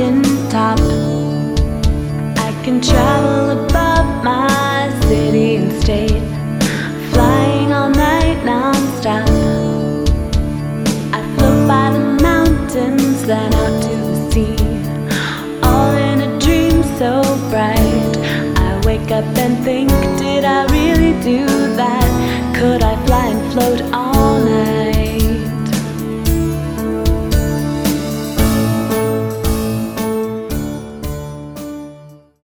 mountain top. I can travel above my city and state, flying all night non-stop. I float by the mountains, then out to the sea, all in a dream so bright. I wake up and think, did I really do that? Could I fly and float on